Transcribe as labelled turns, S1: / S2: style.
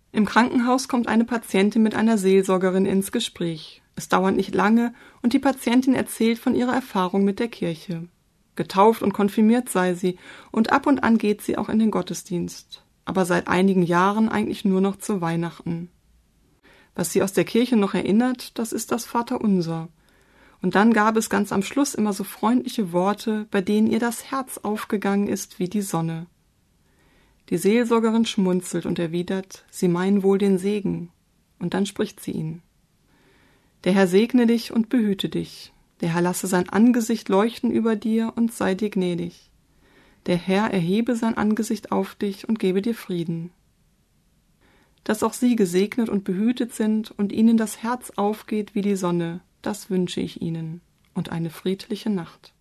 S1: Im Krankenhaus kommt eine Patientin mit einer Seelsorgerin ins Gespräch. Es dauert nicht lange und die Patientin erzählt von ihrer Erfahrung mit der Kirche. Getauft und konfirmiert sei sie und ab und an geht sie auch in den Gottesdienst. Aber seit einigen Jahren eigentlich nur noch zu Weihnachten. Was sie aus der Kirche noch erinnert, das ist das Vaterunser. Und dann gab es ganz am Schluss immer so freundliche Worte, bei denen ihr das Herz aufgegangen ist wie die Sonne. Die Seelsorgerin schmunzelt und erwidert, sie meinen wohl den Segen. Und dann spricht sie ihn. Der Herr segne dich und behüte dich. Der Herr lasse sein Angesicht leuchten über dir und sei dir gnädig. Der Herr erhebe sein Angesicht auf dich und gebe dir Frieden. Dass auch sie gesegnet und behütet sind und ihnen das Herz aufgeht wie die Sonne, das wünsche ich ihnen. Und eine friedliche Nacht.